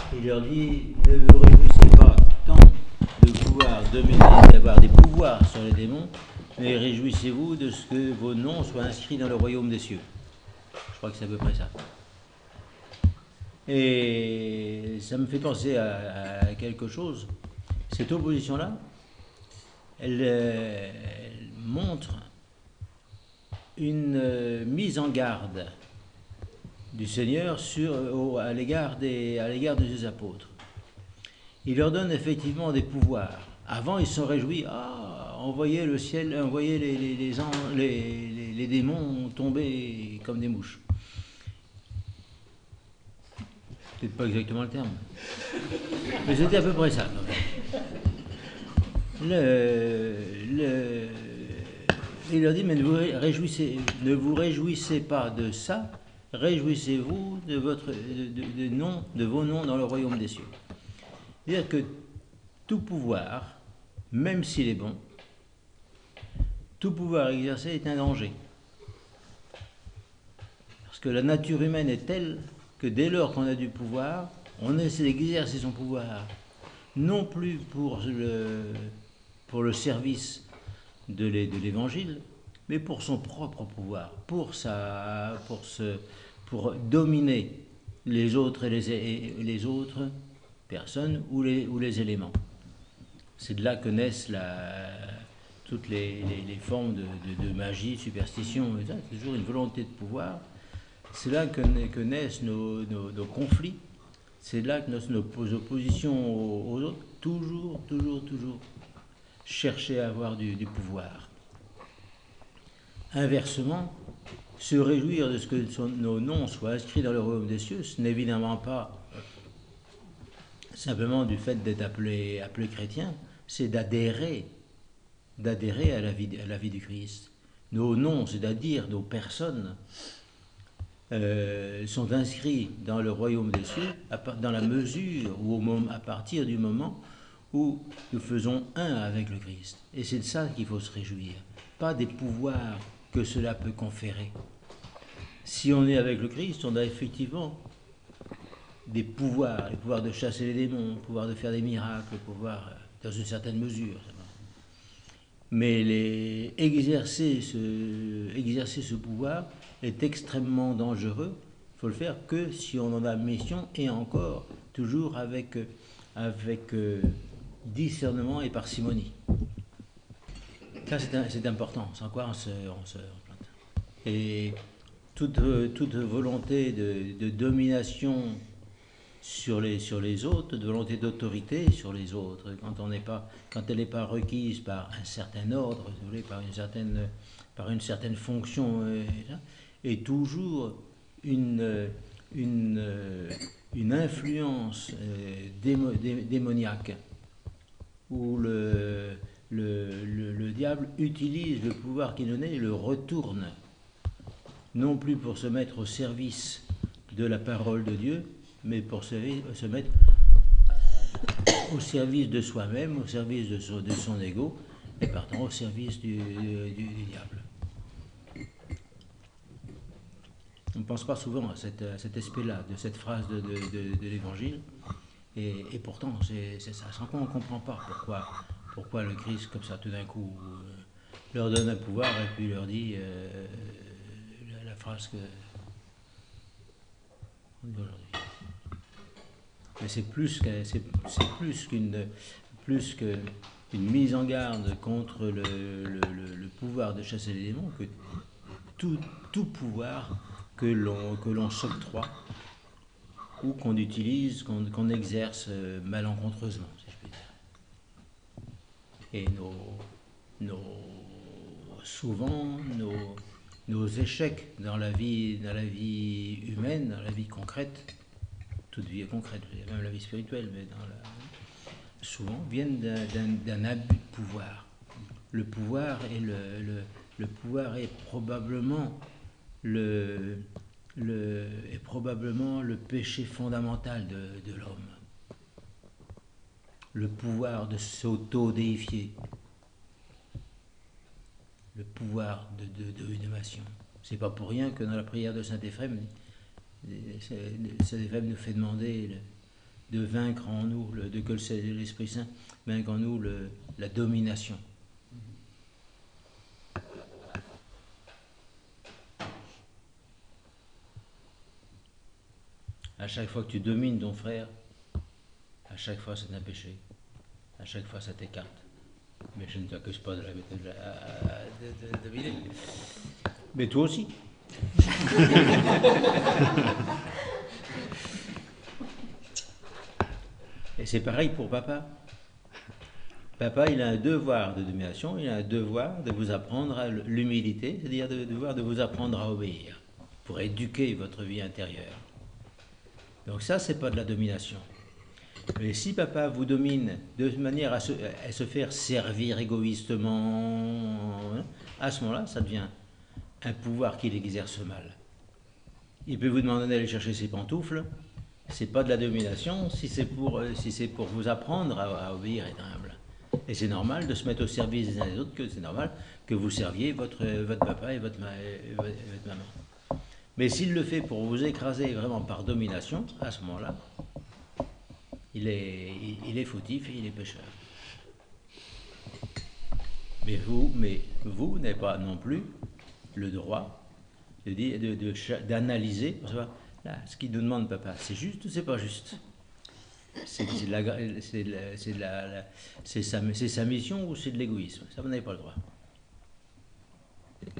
Il leur dit, ne vous réjouissez pas tant de pouvoir dominer, d'avoir des pouvoirs sur les démons, mais réjouissez-vous de ce que vos noms soient inscrits dans le royaume des cieux. Je crois que c'est à peu près ça. Et ça me fait penser à quelque chose. Cette opposition-là, elle montre une mise en garde du Seigneur à l'égard de ses apôtres. Il leur donne effectivement des pouvoirs. Avant, ils se sont réjouis. Ah, on voyait le ciel, on voyait les démons tomber comme des mouches. Peut-être pas exactement le terme. Mais c'était à peu près ça, quand même. Il leur dit, mais ne vous réjouissez pas de ça, réjouissez-vous de vos noms dans le royaume des cieux. C'est-à-dire que tout pouvoir, même s'il est bon, tout pouvoir exercé est un danger. Parce que la nature humaine est telle que dès lors qu'on a du pouvoir, on essaie d'exercer son pouvoir, non plus pour le service de l'évangile, mais pour son propre pouvoir, pour dominer les autres et les autres personnes ou les éléments. C'est de là que naissent toutes les formes de magie, de superstition, c'est toujours une volonté de pouvoir. C'est là que naissent nos conflits, c'est là que naissent nos oppositions aux autres, toujours chercher à avoir du pouvoir. Inversement, se réjouir de ce que nos noms soient inscrits dans le royaume des cieux, ce n'est évidemment pas simplement du fait d'être appelé chrétien, c'est d'adhérer à la vie du Christ. Nos noms, c'est-à-dire nos personnes, sont inscrits dans le royaume des cieux dans la mesure ou à partir du moment où nous faisons un avec le Christ. Et c'est de ça qu'il faut se réjouir, pas des pouvoirs que cela peut conférer. Si on est avec le Christ, on a effectivement des pouvoirs, le pouvoir de chasser les démons, le pouvoir de faire des miracles, le pouvoir dans une certaine mesure. Mais exercer ce pouvoir est extrêmement dangereux. Il ne faut le faire que si on en a mission, et encore, toujours avec discernement et parcimonie. Ça, c'est important, sans quoi on se plante. Et toute volonté de domination sur les autres, de volonté d'autorité sur les autres, quand elle n'est pas requise par un certain ordre, si vous voulez, par une certaine fonction, et toujours une influence démoniaque, où le diable utilise le pouvoir qu'il donnait et le retourne, non plus pour se mettre au service de la parole de Dieu, mais pour se mettre au service de soi-même, au service de son ego, et partant au service du diable. On ne pense pas souvent à cet aspect-là, de cette phrase de l'Évangile, et pourtant c'est ça. Sans quoi on ne comprend pas pourquoi le Christ, comme ça, tout d'un coup, leur donne un pouvoir et puis leur dit la phrase que on dit aujourd'hui. Mais c'est plus qu'une mise en garde contre le pouvoir de chasser les démons, que tout pouvoir que l'on s'octroie ou qu'on utilise, qu'on exerce malencontreusement, si je puis dire. Et souvent nos échecs dans la vie humaine, dans la vie concrète, toute vie est concrète, même la vie spirituelle, mais souvent viennent d'un abus de pouvoir. Le pouvoir est probablement le péché fondamental de l'homme. Le pouvoir de s'auto-déifier, le pouvoir de domination. C'est pas pour rien que dans la prière de Saint Éphrem, Saint Éphrem nous fait demander de vaincre en nous, de que l'Esprit Saint vaincre en nous la domination. À chaque fois que tu domines ton frère, à chaque fois c'est un péché. À chaque fois ça t'écarte. Mais je ne t'accuse pas de dominer. Mais toi aussi. Et c'est pareil pour papa. Papa, il a un devoir de domination, il a un devoir de vous apprendre à l'humilité, c'est-à-dire de devoir de vous apprendre à obéir, pour éduquer votre vie intérieure. Donc ça, c'est pas de la domination. Mais si papa vous domine de manière à se faire servir égoïstement, à ce moment-là, ça devient un pouvoir qu'il exerce mal. Il peut vous demander d'aller chercher ses pantoufles, c'est pas de la domination si c'est pour vous apprendre à obéir et être humble. Et c'est normal de se mettre au service des uns des autres, que c'est normal que vous serviez votre papa et votre maman. Mais s'il le fait pour vous écraser vraiment par domination, à ce moment-là, il est fautif et il est pécheur. Mais vous n'avez pas non plus le droit d'analyser. Là, ce qu'il nous demande, papa, c'est juste ou c'est pas juste? C'est sa mission ou c'est de l'égoïsme? Ça, vous n'avez pas le droit.